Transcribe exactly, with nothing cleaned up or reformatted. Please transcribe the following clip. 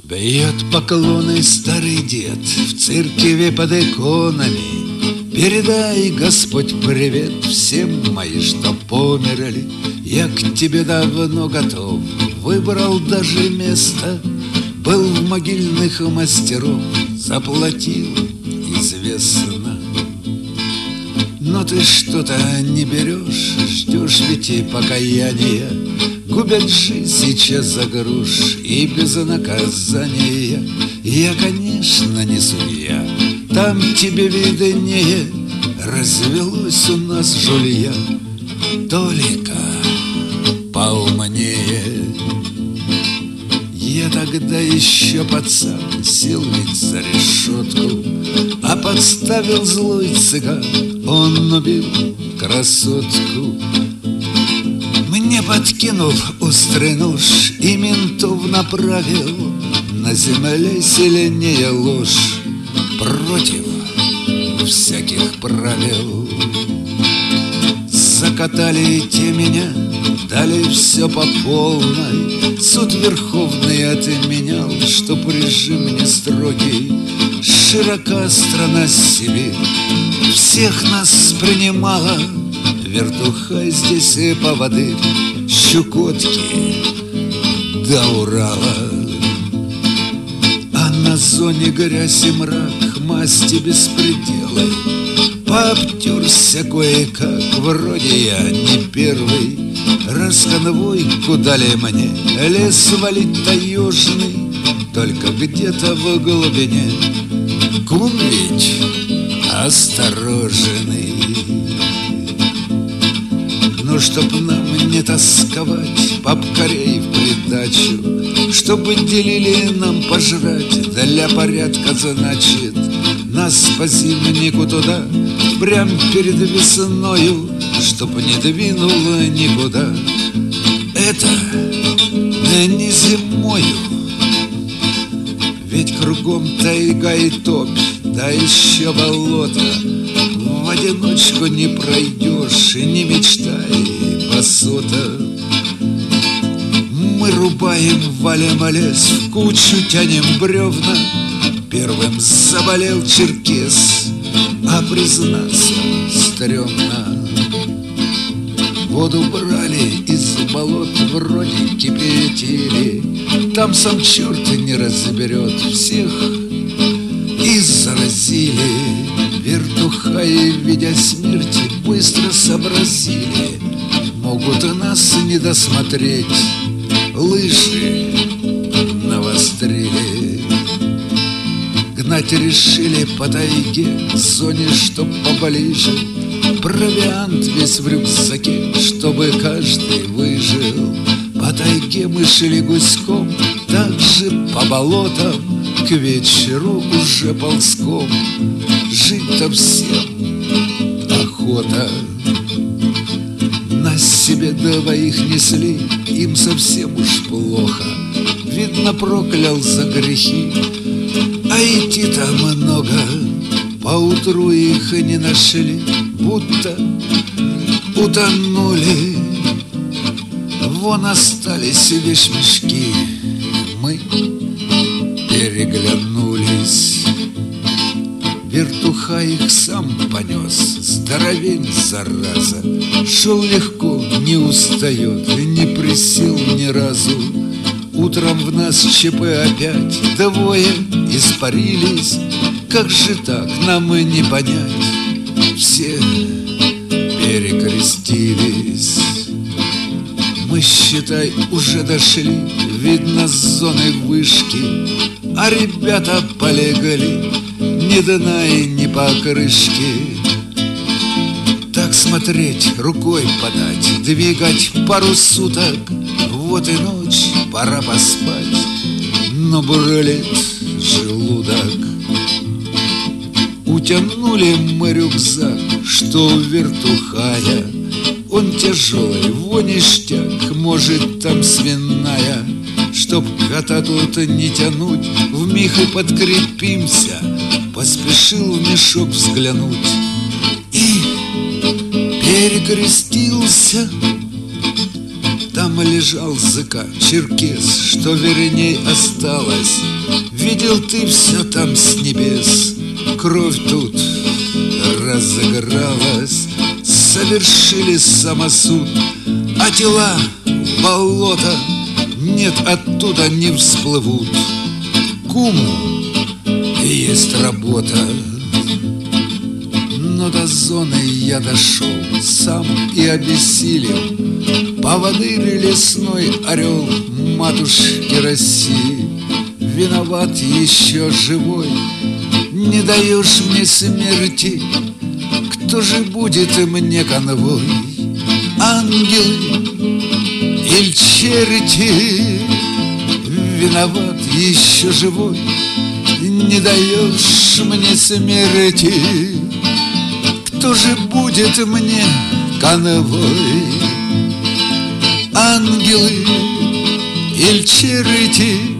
Бьет поклоны старый дед в церкви под иконами. Передай, Господь, привет всем мои, что померли. Я к тебе давно готов, выбрал даже место. Был в могильных мастеров, заплатил, известно. Но ты что-то не берешь, ждешь ведь и покаяния. Губят жизнь сейчас за грош и без наказания. Я, конечно, не судья, там тебе виднее. Развелось у нас жулья, только поумнее. Я тогда еще пацан, сел ведь за решетку, а подставил злой цыган, он убил красотку. Мне подкинув острый нож и ментов направил, на земле сильнее ложь против всяких правил. Закатали те меня, дали все по полной. Суд верховный отменял, чтоб режим не строгий. Широка страна Сибирь всех нас принимала. Вертухай здесь и поводырь, Щукотки до Урала. А на зоне грязь и мрак, масти беспределы. Пообтерся кое-как, вроде я не первый. Раз конвой куда ли мне, лес валить таежный, только где-то в глубине кум ведь осторожный. Ну, чтоб нам не тосковать, попкорей в придачу, чтобы делили нам пожрать, для порядка значит, нас по зимнику туда, прям перед весною, чтоб не двинуло никуда. Это не зимою, ведь кругом тайга и топь, да еще болото. В одиночку не пройдешь и не мечтай, басота. Мы рубаем, валим лес, в кучу тянем бревна. Первым заболел черкес, а признаться стрёмно. Воду брали из болот, вроде кипятили. Там сам черт не разберет, всех и заразили. Вертухаи, видя смерти, быстро сообразили. Могут нас не досмотреть, лыжи навострили. Гнать решили по тайге, зоне, чтоб поближе. Провиант весь в рюкзаке, чтобы каждый выжил. По тайге мы шли гуськом, также по болотам. К вечеру уже ползком, жить-то всем охота. На себе двоих несли, им совсем уж плохо. Видно, проклял за грехи, а идти-то много. Поутру их не нашли, будто утонули. Вон остались вещмешки, мы переглянулись. Вертухай их сам понес, здоровень зараза. Шел легко, не устает, не присел ни разу. Утром в нас ЧП опять, двое испарились. Как же так, нам и не понять, все перекрестились. Мы, считай, уже дошли, видно, с зоны вышки, а ребята полегли, ни дна и ни покрышки. Так смотреть, рукой подать, двигать пару суток. Вот и ночь, пора поспать, но бурлит желудок. Утянули мы рюкзак, что у вертухая. Он тяжелый, во ништяк, может, там свиная. Чтоб кота тут не тянуть, вмиг и подкрепимся. Поспешил в мешок взглянуть и перекрестился. Там Там лежал зыка, черкес, что верней осталось. Видел ты все там с небес, кровь тут разыгралась. Совершили самосуд, а тела в болото нет, оттуда не всплывут. Куму есть работа. Но до зоны я дошел сам и обессилел. Поводырь лесной орел матушки России. Виноват еще живой, не даешь мне смерти. Кто же будет мне конвой? Ангелы или черти? Виноват еще живой, не даешь мне смерти. Кто же будет мне конвой? Ангелы или черти?